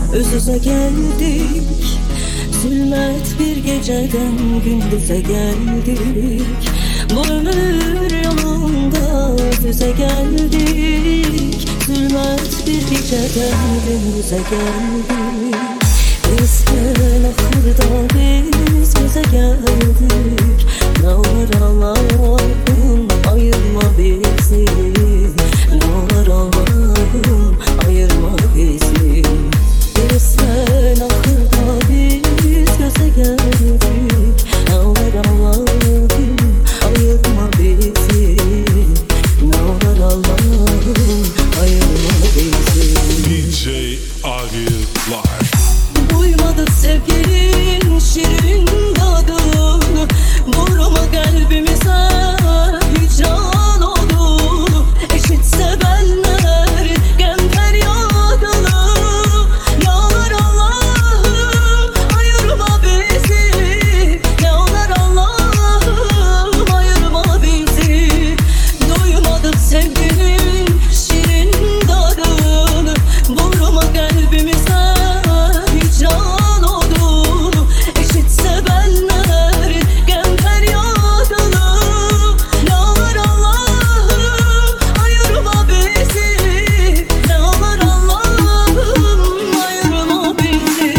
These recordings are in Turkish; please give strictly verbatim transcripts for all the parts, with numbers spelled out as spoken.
Üz üze geldik, zulmet bir geceden gündüze geldik. Bu ömür yolunda üz üze geldik, zulmet bir geceden gündüze geldik. Bizden ahırda biz göze geldik. Ne olur Allah'ım ayırma bizi, ne olur Allah'ım ayırma bizi. Bizden ahırda biz göze geldik. Ne olur Allah'ım ayırma bizi, ne olur Allah'ım ayırma bizi. D J Agil Live. Duymadık sevginin şirin tadını, vurma kalbimize hicran oldu. Eşit sevenler gember yağdını, yağlar Allah'ım ayırma bizi, yağlar Allah'ım ayırma bizi. Duymadık sevginin şirin tadını, vurma kalbimize hicran oldu. Eşit sevenler gember yağdını, yağlar Allah'ım ayırma bizi, yağlar Allah'ım ayırma bizi.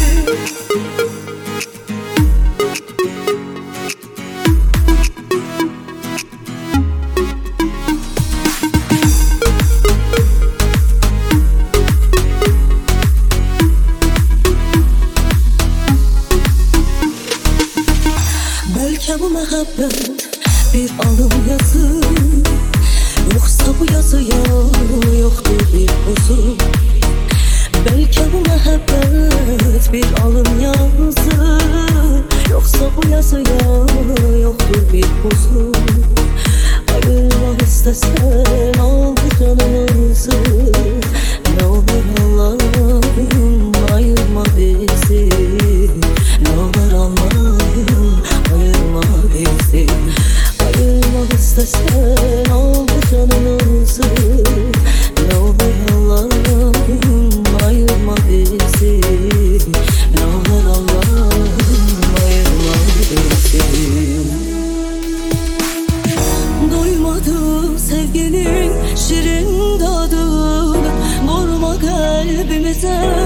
Belki bu muhabbet bir alım yazı, yoksa bu yazıya yoktur bir huzur. Belki bu muhabbet bir alım yazı, yoksa bu yazıya yoktur bir huzur. Ayrılmak istesen al canımızı, ne olur Allah'ım ayırma bizi, ne olur Allah'ım ayırma bizi. Ayırmak istesen al canımızı, ne olur Allah'ım ayırma bizi, ne olur Allah'ım ayırma bizi. Duymadık sevginin şirin tadını, vurma kalbimize